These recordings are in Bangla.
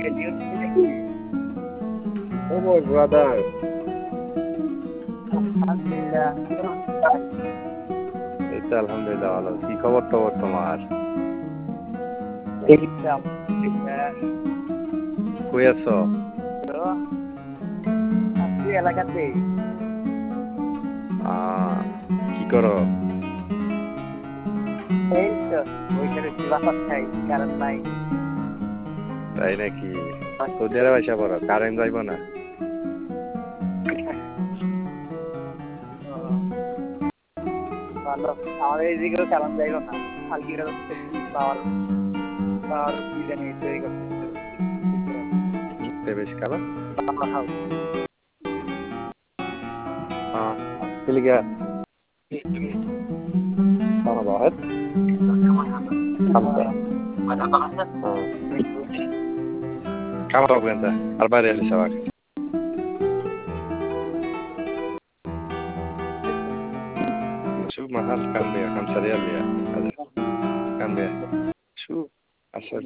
Oh my brother. এই তো আলহামদুলিল্লাহ ভালো। কি খবর তোমার? কই আছো? এলাকাতে। কি করো? এই তো ওইখানে বাসার খাই, কারণ নাই। তাই নাকি? সৌদি আরব আইসা পড়ো, কারেন্ট যাইব না? ভালো, আমাদের এইদিকেও কারণ যাইব না। হালকি পাওয়ার পাওয়ার কি জানি তৈরি করতেছে বেশ কারণ house. Liga. Sana bakit? Sampai. Kamu tahu kan? Arba'in yang disawak. شو mahal كم بيع 5 ريال بيع هذا كم بيع شو أسد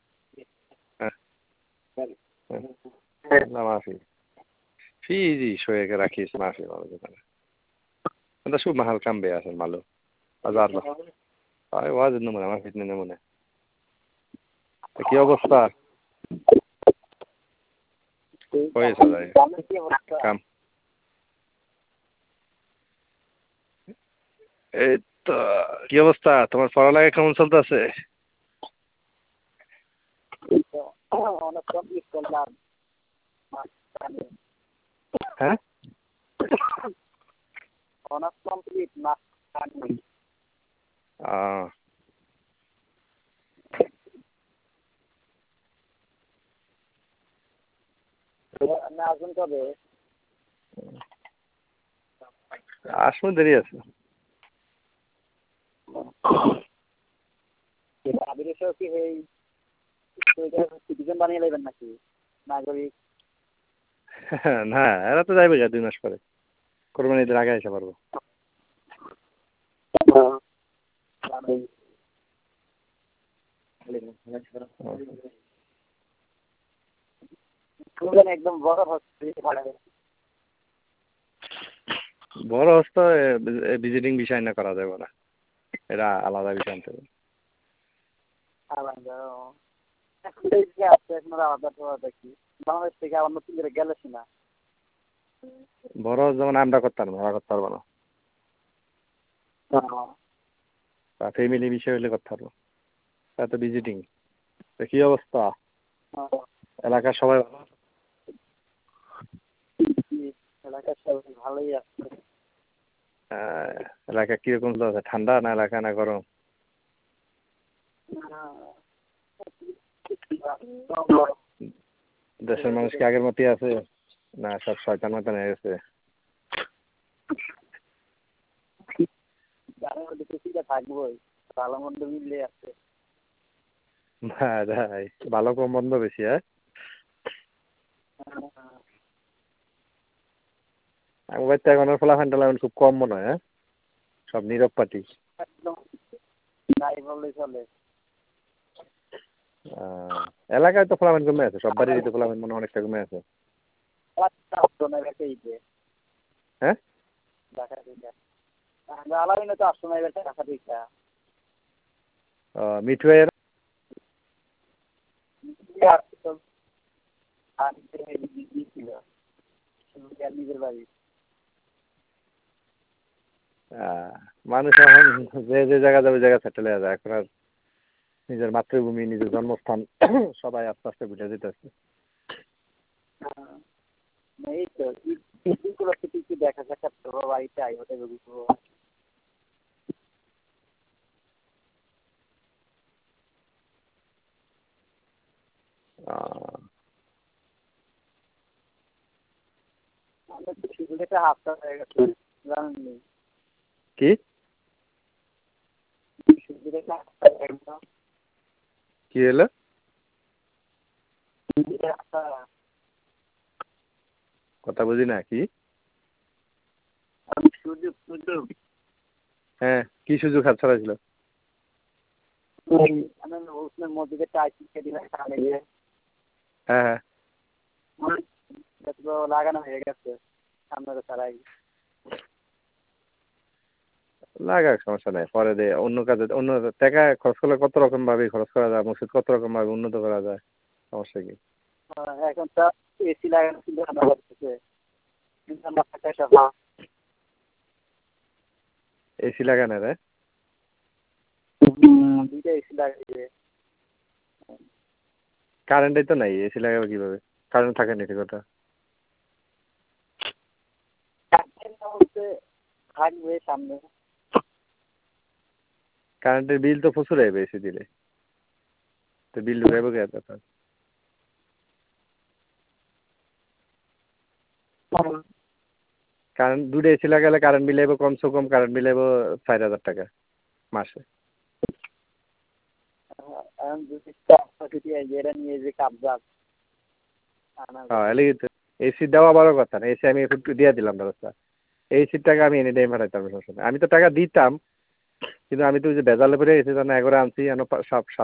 لا ما في يجي شوية كراكيس ما في والله أنت شو محل كم بيع عشان معلوم بازار له هاي واجد نمونة ما في 2 نمونة কি অবস্থা হয়েছে ভাই কাম এই তো কি অবস্থা তোমার পড়ালেখা কেমন চলতেছে হ্যাঁ অনার্স কমপ্লিট না আসুন কবে আসবো দেরি আছে সিটিজেন বানিয়ে নেবেন নাকি নাগরিক না এরা তো যাইবে 2 মাস পরে কোরবানির ঈদের আগে এসে পারবো একদম বড় হচ্ছে বড় হস্ত ভিজিটিং বিষয় না করা যাবে না এটা আলাদা বিষয় আনতে হবে বাংলাদেশ থেকে আবার নতুন করে গেলে না বড় যেমন আমরা করতে পারবো না ফ্যামিলি বিষয় হলে করতে পারবো তো ভিজিটিং কি অবস্থা এলাকার সবাই এলাকার সবাই ভালোই আছে এলাকা কিরকম চলছে ঠান্ডা না এলাকা না গরম দেশের মানুষ কি আগের মতই আছে না সব শয়তান মতন হয়ে গেছে থাকবোই ভালো মন্দ মিললে আছে ভালো কম বন্ধ বেশি হ্যাঁ আমার বাড়িতে এখন ফলাফান টালাফান খুব কম মনে হয় সব নীরব পাটি একদম নাই বললেই চলে এলাকায় তো ফলাফান কমে আছে সব বাড়ির তো ফলাফান মনে অনেকটা কমে আছে হ্যাঁ মিঠু নিজের বাড়ি মানুষ এখন যে জায়গা যাবে জায়গা সেটেল হয়ে যায় এখন আর নিজের মাতৃভূমি নিজের জন্মস্থান সবাই আস্তে আস্তে বুঝে যেতেছে এই তো দেখা সাক্ষাৎ করবো বাড়িতে আই হতে বুঝবো হাফটা হয়ে গেছে জানেননি কি কি হলো কথা বুঝি না কি হ্যাঁ কি সুযোগ হাত ছাড়া ছিল মসজিদে টাইট দিলে হ্যাঁ হ্যাঁ তো লাগানো হয়ে গেছে সামনে ছাড়াই লাগাক সমস্যা নাই পরে দিয়ে অন্য কাজে অন্য টাকা খরচ করলে কত রকম ভাবে খরচ করা যায় মসজিদ কত রকম ভাবে উন্নত করা যায় সমস্যা কি এখন তো এসি লাগানো চিন্তা ভাবনা করতেছে এসি লাগানো রে দুইটা এসি লাগাইছে কারেন্টই তো নাই এসি লাগাবে কিভাবে কারেন্ট থাকে না ঠিক কথা থাকবে সামনে কারেন্টের বিল তো প্রচুর আসবে এসি দিলে তো বিল ঢুকাইবো কে এত কারেন্ট দুটো এসি লাগালে কারেন্ট বিল আইব কমসে কম কারেন্ট বিল আইব 4,000 টাকা মাসে এরা নিয়ে যে কাবজা হ্যাঁ এলিগে তো এসি দেওয়া বড় কথা না এসি আমি একটু দিয়ে দিলাম ব্যবস্থা এই সিট টাকা আমি এনে টাইম হারাইতাম সমস্যা নেই আমি তো টাকা দিতাম কিন্তু আমি তো ওই যে বেজালে পরে এসি জানা একবারে আনছি সব